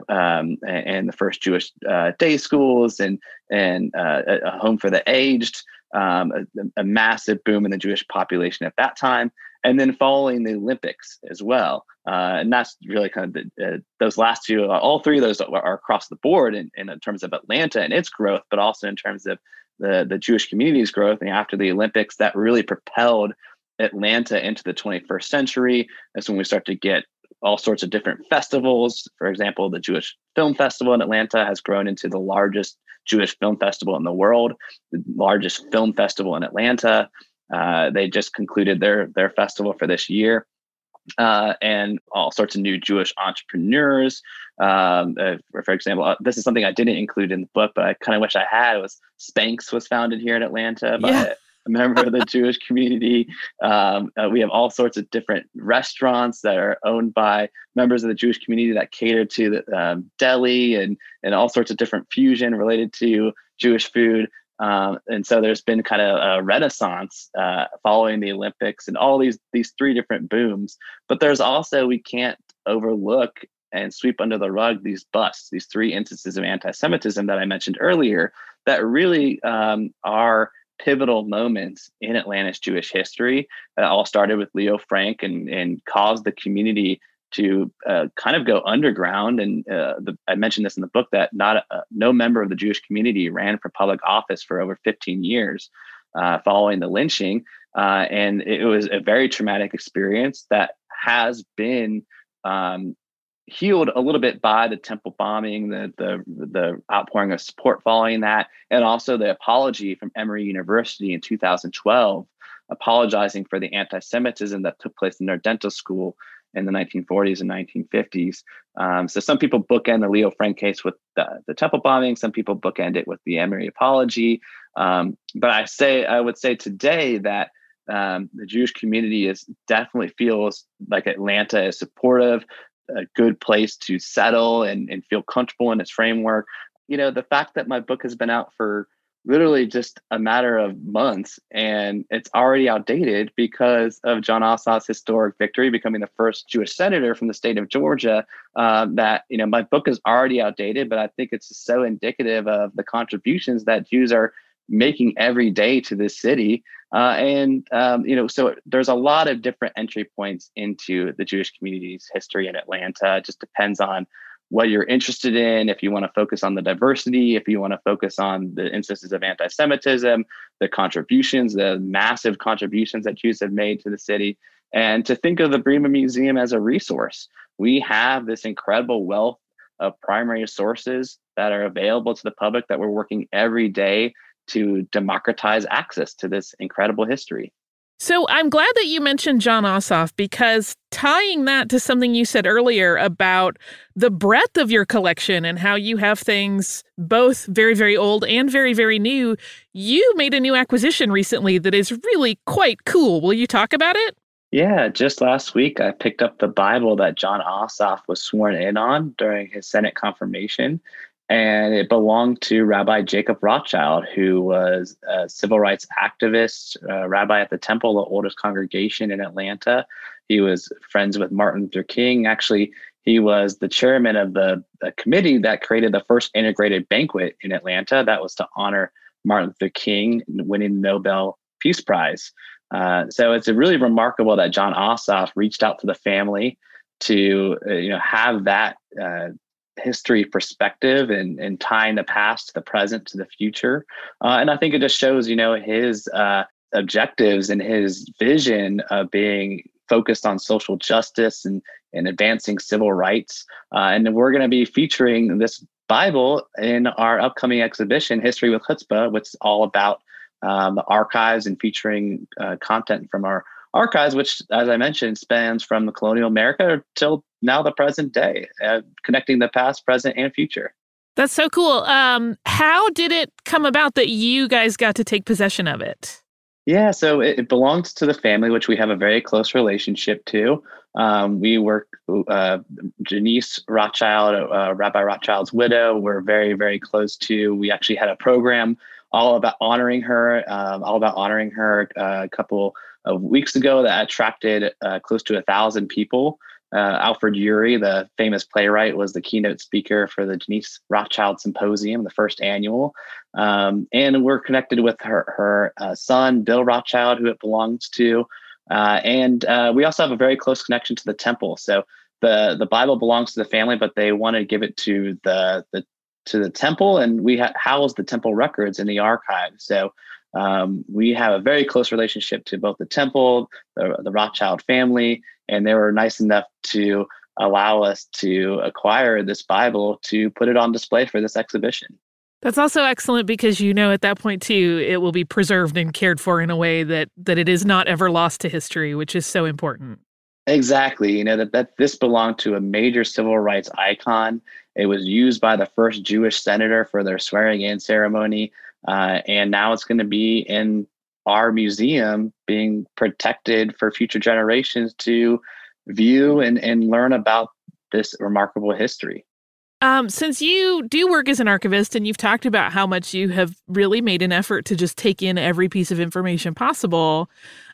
the first Jewish day schools and a home for the aged. A massive boom in the Jewish population at that time. And then following the Olympics as well. And that's really kind of those last two, all 3 of those are across the board in terms of Atlanta and its growth, but also in terms of the Jewish community's growth. And after the Olympics, that really propelled Atlanta into the 21st century. That's when we start to get all sorts of different festivals. For example, the Jewish Film Festival in Atlanta has grown into the largest Jewish film festival in the world, the largest film festival in Atlanta. They just concluded their festival for this year, and all sorts of new Jewish entrepreneurs. For example, this is something I didn't include in the book, but I kind of wish I had. Was Spanx was founded here in Atlanta a member of the Jewish community. We have all sorts of different restaurants that are owned by members of the Jewish community that cater to the deli and all sorts of different fusion related to Jewish food. And so there's been kind of a renaissance following the Olympics and all these three different booms. But there's also, we can't overlook and sweep under the rug these busts, these three instances of anti-Semitism that I mentioned earlier that really are pivotal moments in Atlanta's Jewish history. It all started with Leo Frank and caused the community to kind of go underground. And I mentioned this in the book that no member of the Jewish community ran for public office for over 15 years following the lynching. And it was a very traumatic experience that has been healed a little bit by the temple bombing, the outpouring of support following that, and also the apology from Emory University in 2012, apologizing for the anti-Semitism that took place in their dental school in the 1940s and 1950s. So some people bookend the Leo Frank case with the temple bombing. Some people bookend it with the Emory apology. But I would say today that the Jewish community definitely feels like Atlanta is supportive, a good place to settle and feel comfortable in its framework. The fact that my book has been out for literally just a matter of months and it's already outdated because of Jon Ossoff's historic victory, becoming the first Jewish senator from the state of Georgia, that my book is already outdated, but I think it's so indicative of the contributions that Jews are making every day to this city. So there's a lot of different entry points into the Jewish community's history in Atlanta. It just depends on what you're interested in. If you want to focus on the diversity, if you want to focus on the instances of anti-Semitism, the contributions, the massive contributions that Jews have made to the city, and to think of the Brema Museum as a resource. We have this incredible wealth of primary sources that are available to the public that we're working every day to democratize access to this incredible history. So I'm glad that you mentioned Jon Ossoff, because tying that to something you said earlier about the breadth of your collection and how you have things both very, very old and very, very new, you made a new acquisition recently that is really quite cool. Will you talk about it? Yeah, just last week, I picked up the Bible that Jon Ossoff was sworn in on during his Senate confirmation. And it belonged to Rabbi Jacob Rothschild, who was a civil rights activist, rabbi at the Temple, the oldest congregation in Atlanta. He was friends with Martin Luther King. Actually, he was the chairman of the committee that created the first integrated banquet in Atlanta that was to honor Martin Luther King winning the Nobel Peace Prize. So it's really remarkable that Jon Ossoff reached out to the family to have that history perspective and tying the past to the present to the future. And I think it just shows, his objectives and his vision of being focused on social justice and advancing civil rights. And we're going to be featuring this Bible in our upcoming exhibition, History with Chutzpah, which is all about the archives and featuring content from our archives, which, as I mentioned, spans from the colonial America till now the present day, connecting the past, present, and future. That's so cool. How did it come about that you guys got to take possession of it? Yeah, so it belongs to the family, which we have a very close relationship to. We work, Janice Rothschild, Rabbi Rothschild's widow, we're very, very close to. We actually had a program all about honoring her a couple of weeks ago that attracted close to 1,000 people. Alfred Urey, the famous playwright, was the keynote speaker for the Janice Rothschild Symposium, the first annual. And we're connected with her son, Bill Rothschild, who it belongs to. And we also have a very close connection to the temple. So the Bible belongs to the family, but they want to give it to the temple, and we house the temple records in the archive. So we have a very close relationship to both the temple, the Rothschild family, and they were nice enough to allow us to acquire this Bible to put it on display for this exhibition. That's also excellent because, at that point, too, it will be preserved and cared for in a way that it is not ever lost to history, which is so important. Exactly. That this belonged to a major civil rights icon. It was used by the first Jewish senator for their swearing in ceremony. And now it's going to be in our museum being protected for future generations to view and learn about this remarkable history. Since you do work as an archivist and you've talked about how much you have really made an effort to just take in every piece of information possible,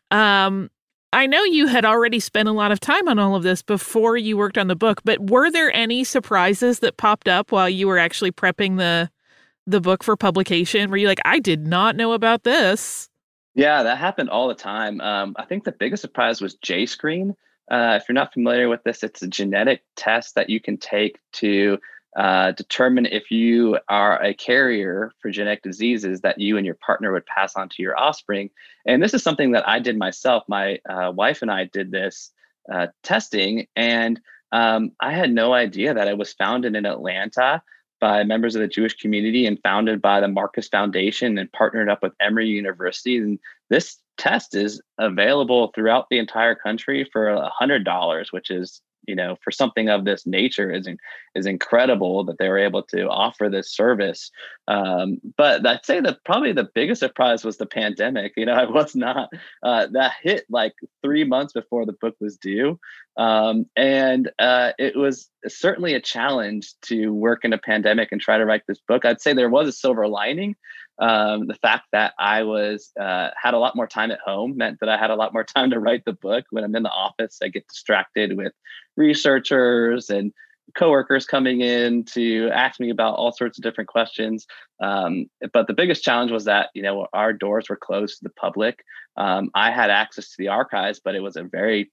I know you had already spent a lot of time on all of this before you worked on the book, but were there any surprises that popped up while you were actually prepping the book for publication? Were you like, I did not know about this? Yeah, that happened all the time. I think the biggest surprise was J-Screen. If you're not familiar with this, it's a genetic test that you can take to determine if you are a carrier for genetic diseases that you and your partner would pass on to your offspring. And this is something that I did myself. My wife and I did this testing, and I had no idea that it was founded in Atlanta by members of the Jewish community and founded by the Marcus Foundation and partnered up with Emory University. And this test is available throughout the entire country for $100, which is, for something of this nature is incredible that they were able to offer this service. But I'd say that probably the biggest surprise was the pandemic. I was not, that hit like 3 months before the book was due. And it was certainly a challenge to work in a pandemic and try to write this book. I'd say there was a silver lining. The fact that I was had a lot more time at home meant that I had a lot more time to write the book. When I'm in the office, I get distracted with researchers and coworkers coming in to ask me about all sorts of different questions. But the biggest challenge was that, our doors were closed to the public. I had access to the archives, but it was a very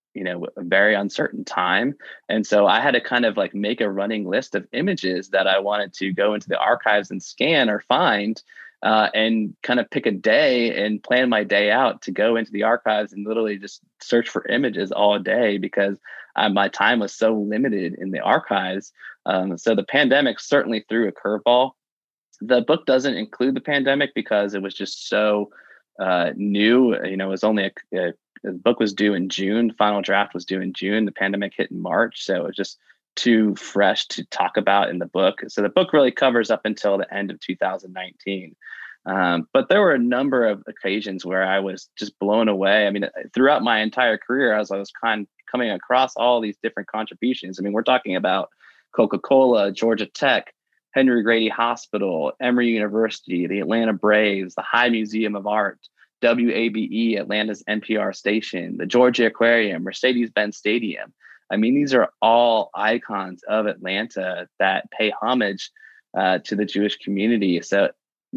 uncertain time. And so I had to kind of like make a running list of images that I wanted to go into the archives and scan or find, and kind of pick a day and plan my day out to go into the archives and literally just search for images all day because my time was so limited in the archives. So the pandemic certainly threw a curveball. The book doesn't include the pandemic because it was just so new. It was only the book was due in June. The final draft was due in June. The pandemic hit in March. So it was just too fresh to talk about in the book. So the book really covers up until the end of 2019. But there were a number of occasions where I was just blown away. I mean, throughout my entire career, as I was coming across all these different contributions. I mean, we're talking about Coca-Cola, Georgia Tech, Henry Grady Hospital, Emory University, the Atlanta Braves, the High Museum of Art, WABE, Atlanta's NPR station, the Georgia Aquarium, Mercedes-Benz Stadium. I mean, these are all icons of Atlanta that pay homage to the Jewish community. So,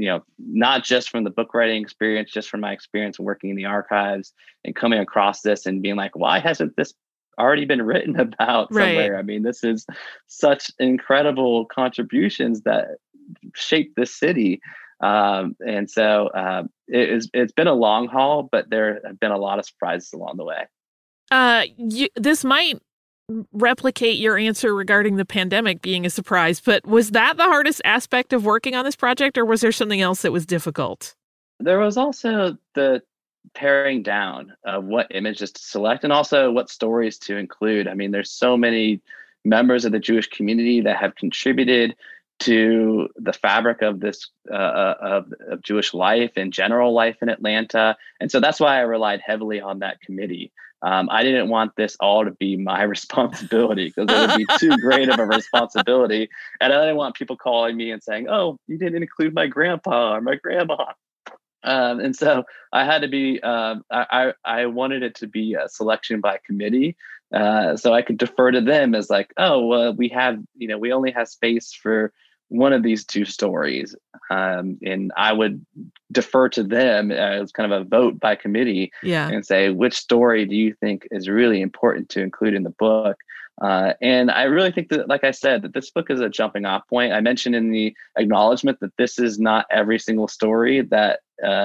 not just from the book writing experience, just from my experience working in the archives and coming across this and being like, why hasn't this already been written about somewhere? Right. I mean, this is such incredible contributions that shaped this city. And so it's been a long haul, but there have been a lot of surprises along the way. This might replicate your answer regarding the pandemic being a surprise, but was that the hardest aspect of working on this project, or was there something else that was difficult? There was also the paring down of what images to select and also what stories to include. I mean, there's so many members of the Jewish community that have contributed to the fabric of this of Jewish life and general life in Atlanta. And so that's why I relied heavily on that committee. I didn't want this all to be my responsibility because it would be too great of a responsibility. And I didn't want people calling me and saying, oh, you didn't include my grandpa or my grandma. And so I had to be, I wanted it to be a selection by committee. So I could defer to them as like, we have, we only have space for one of these two stories. And I would defer to them as kind of a vote by committee and say, which story do you think is really important to include in the book? And I really think that, like I said, that this book is a jumping off point. I mentioned in the acknowledgement that this is not every single story that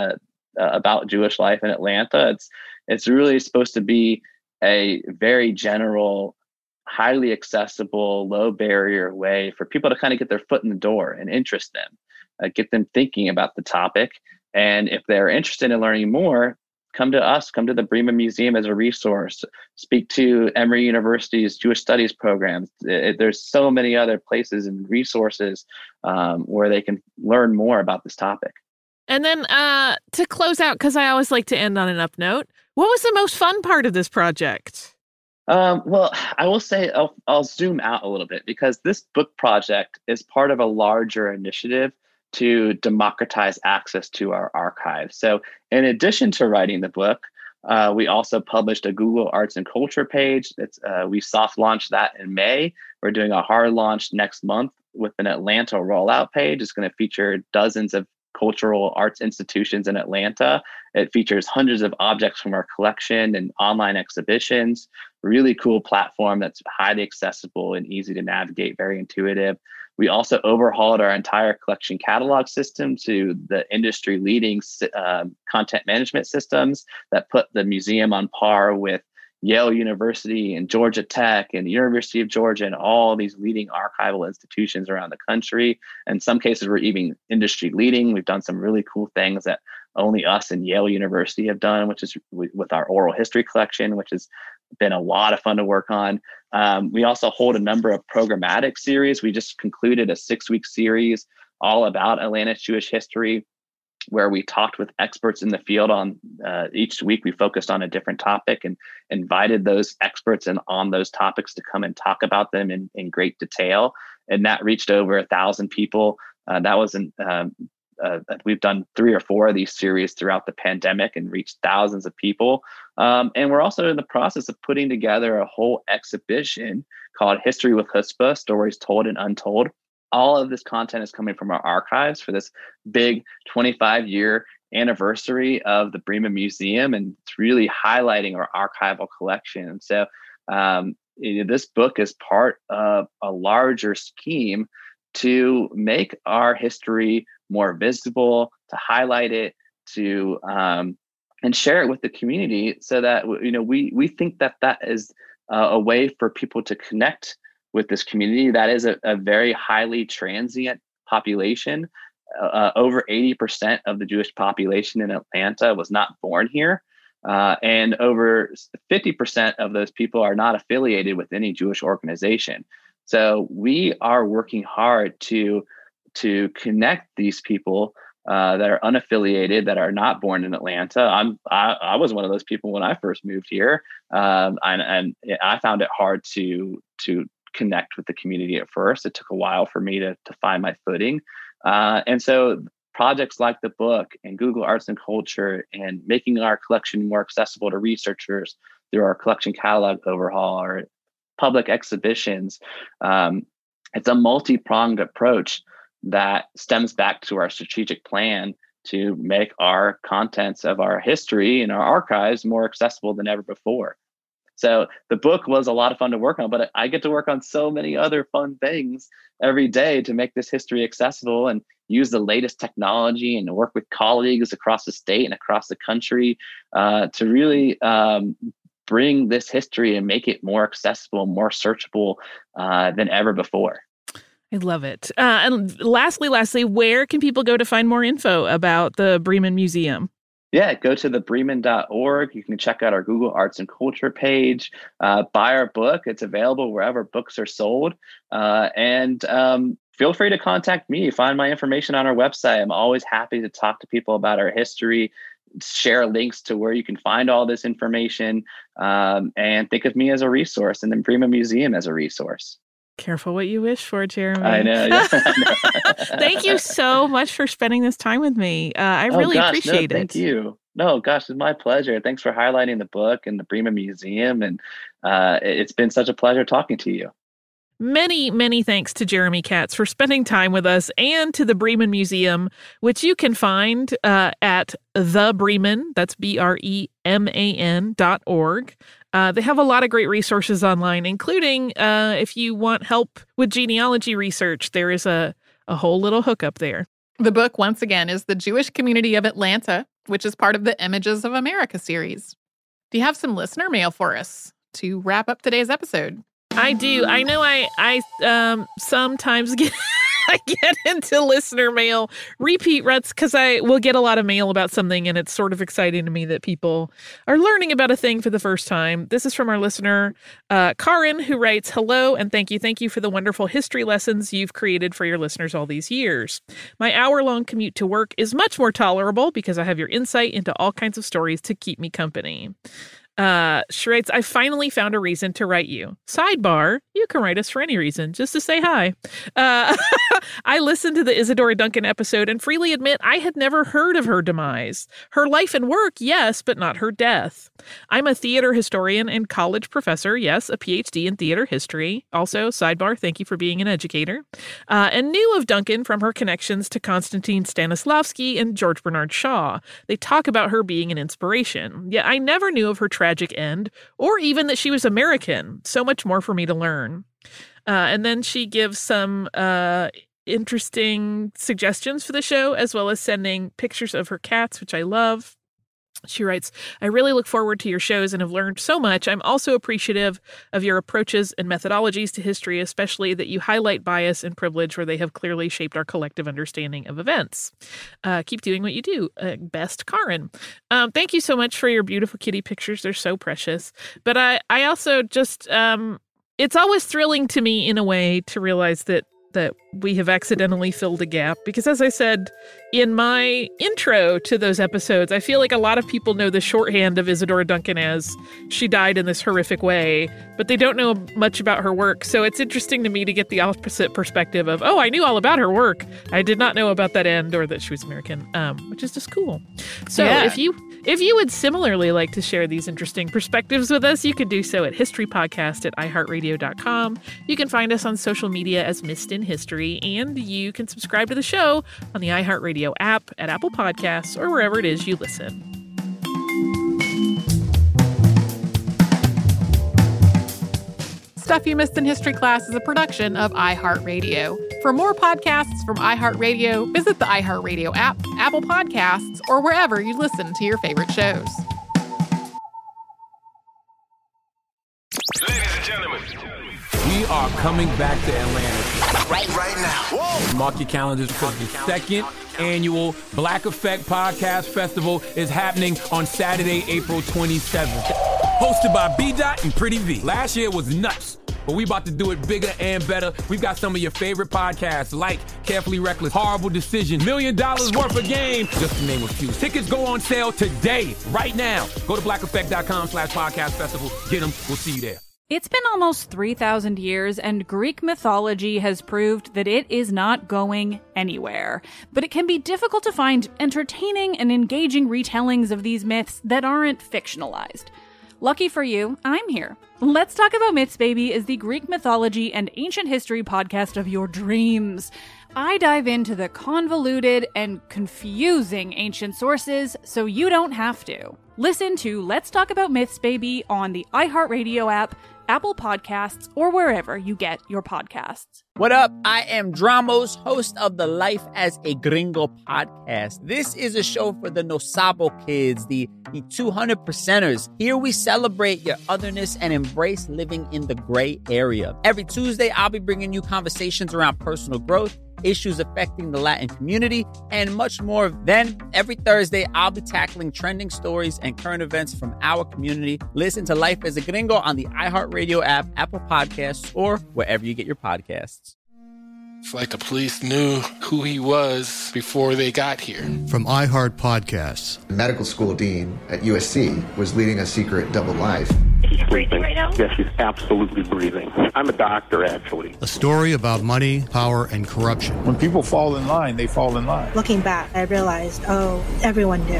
about Jewish life in Atlanta. It's really supposed to be a very general, highly accessible, low barrier way for people to kind of get their foot in the door and interest them, get them thinking about the topic. And if they're interested in learning more, come to us, come to the Bremen Museum as a resource, speak to Emory University's Jewish Studies programs. There's so many other places and resources where they can learn more about this topic. And then to close out, because I always like to end on an up note, what was the most fun part of this project? Well, I will say I'll zoom out a little bit because this book project is part of a larger initiative to democratize access to our archives. So in addition to writing the book, we also published a Google Arts and Culture page. We soft launched that in May. We're doing a hard launch next month with an Atlanta rollout page. It's going to feature dozens of cultural arts institutions in Atlanta. It features hundreds of objects from our collection and online exhibitions. Really cool platform that's highly accessible and easy to navigate, very intuitive. We also overhauled our entire collection catalog system to the industry leading content management systems that put the museum on par with Yale University and Georgia Tech and the University of Georgia and all these leading archival institutions around the country. In some cases, we're even industry leading. We've done some really cool things that only us and Yale University have done, which is with our oral history collection, which has been a lot of fun to work on. We also hold a number of programmatic series. We just concluded a 6-week series all about Atlanta's Jewish history, where we talked with experts in the field on each week. We focused on a different topic and invited those experts on those topics to come and talk about them in great detail. And that reached over 1,000 people. We've done 3 or 4 of these series throughout the pandemic and reached thousands of people. And we're also in the process of putting together a whole exhibition called History with Chutzpah, Stories Told and Untold. All of this content is coming from our archives for this big 25-year anniversary of the Bremen Museum, and it's really highlighting our archival collection. And so this book is part of a larger scheme to make our history more visible, to highlight it, to and share it with the community, so that we think that is a way for people to connect with this community. That is a very highly transient population. Over 80% of the Jewish population in Atlanta was not born here. And over 50% of those people are not affiliated with any Jewish organization. So we are working hard to connect these people that are unaffiliated, that are not born in Atlanta. I was one of those people when I first moved here, and I found it hard to connect with the community at first. It took a while for me to find my footing. And so projects like the book and Google Arts and Culture and making our collection more accessible to researchers through our collection catalog overhaul or public exhibitions, it's a multi-pronged approach that stems back to our strategic plan to make our contents of our history and our archives more accessible than ever before. So the book was a lot of fun to work on, but I get to work on so many other fun things every day to make this history accessible and use the latest technology and work with colleagues across the state and across the country to really bring this history and make it more accessible, more searchable than ever before. I love it. And lastly, where can people go to find more info about the Bremen Museum? Yeah, go to thebremen.org. You can check out our Google Arts and Culture page, buy our book. It's available wherever books are sold. And feel free to contact me. Find my information on our website. I'm always happy to talk to people about our history, share links to where you can find all this information, and think of me as a resource and the Bremen Museum as a resource. Careful what you wish for, Jeremy. I know. Yeah. Thank you so much for spending this time with me. I really appreciate it. Thank you. No, gosh, it's my pleasure. Thanks for highlighting the book and the Bremen Museum. And it's been such a pleasure talking to you. Many, many thanks to Jeremy Katz for spending time with us, and to the Bremen Museum, which you can find at The Bremen, that's BREMAN.org. They have a lot of great resources online, including if you want help with genealogy research, there is a whole little hookup there. The book, once again, is The Jewish Community of Atlanta, which is part of the Images of America series. Do you have some listener mail for us to wrap up today's episode? I do. I know I sometimes get I get into listener mail, repeat ruts, because I will get a lot of mail about something, and it's sort of exciting to me that people are learning about a thing for the first time. This is from our listener, Karin, who writes, "Hello, and thank you. Thank you for the wonderful history lessons you've created for your listeners all these years. My hour-long commute to work is much more tolerable because I have your insight into all kinds of stories to keep me company." She writes, "I finally found a reason to write you. Sidebar, you can write us for any reason, just to say hi. I listened to the Isadora Duncan episode and freely admit I had never heard of her demise. Her life and work, yes, but not her death. I'm a theater historian and college professor, yes, a PhD in theater history. Also, sidebar, thank you for being an educator. And knew of Duncan from her connections to Konstantin Stanislavski and George Bernard Shaw. They talk about her being an inspiration. Yet I never knew of her tragic end, or even that she was American. So much more for me to learn." And then she gives some interesting suggestions for the show, as well as sending pictures of her cats, which I love. She writes, "I really look forward to your shows and have learned so much. I'm also appreciative of your approaches and methodologies to history, especially that you highlight bias and privilege where they have clearly shaped our collective understanding of events. Keep doing what you do. Best, Karin." Thank you so much for your beautiful kitty pictures. They're so precious. But I also just, it's always thrilling to me in a way to realize that we have accidentally filled a gap. Because as I said in my intro to those episodes, I feel like a lot of people know the shorthand of Isadora Duncan as she died in this horrific way, but they don't know much about her work. So it's interesting to me to get the opposite perspective of, oh, I knew all about her work. I did not know about that end or that she was American, which is just cool. So Yeah. If you would similarly like to share these interesting perspectives with us, you can do so at historypodcast@iheartradio.com. You can find us on social media as Missed in History, and you can subscribe to the show on the iHeartRadio app, at Apple Podcasts, or wherever it is you listen. Stuff You Missed in History Class is a production of iHeartRadio. For more podcasts from iHeartRadio, visit the iHeartRadio app, Apple Podcasts, or wherever you listen to your favorite shows. Ladies and gentlemen, We are coming back to Atlanta. right now. Whoa. Mark your calendars because the second annual Black Effect Podcast Festival is happening on Saturday, April 27th. Hosted by B-Dot and Pretty V. Last year was nuts, but we about to do it bigger and better. We've got some of your favorite podcasts like Carefully Reckless, Horrible Decision, $1 Million Worth of Game, just to name a few. Tickets go on sale today, right now. Go to blackeffect.com/podcast festival. Get them. We'll see you there. It's been almost 3,000 years, and Greek mythology has proved that it is not going anywhere. But it can be difficult to find entertaining and engaging retellings of these myths that aren't fictionalized. Lucky for you, I'm here. Let's Talk About Myths, Baby is the Greek mythology and ancient history podcast of your dreams. I dive into the convoluted and confusing ancient sources so you don't have to. Listen to Let's Talk About Myths, Baby on the iHeartRadio app, Apple Podcasts, or wherever you get your podcasts. What up? I am Dramos, host of the Life as a Gringo podcast. This is a show for the No Sabo kids, the 200%ers. Here we celebrate your otherness and embrace living in the gray area. Every Tuesday, I'll be bringing you conversations around personal growth, issues affecting the Latin community, and much more. Then, every Thursday, I'll be tackling trending stories and current events from our community. Listen to Life as a Gringo on the iHeartRadio app, Apple Podcasts, or wherever you get your podcasts. It's like the police knew who he was before they got here. From iHeart Podcasts. The medical school dean at USC was leading a secret double life. He's breathing right now? Yes, he's absolutely breathing. I'm a doctor, actually. A story about money, power, and corruption. When people fall in line, they fall in line. Looking back, I realized, everyone knew.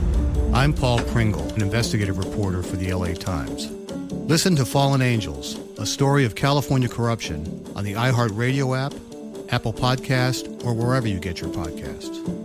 I'm Paul Pringle, an investigative reporter for the LA Times. Listen to Fallen Angels, a story of California corruption on the iHeartRadio app, Apple Podcast, or wherever you get your podcasts.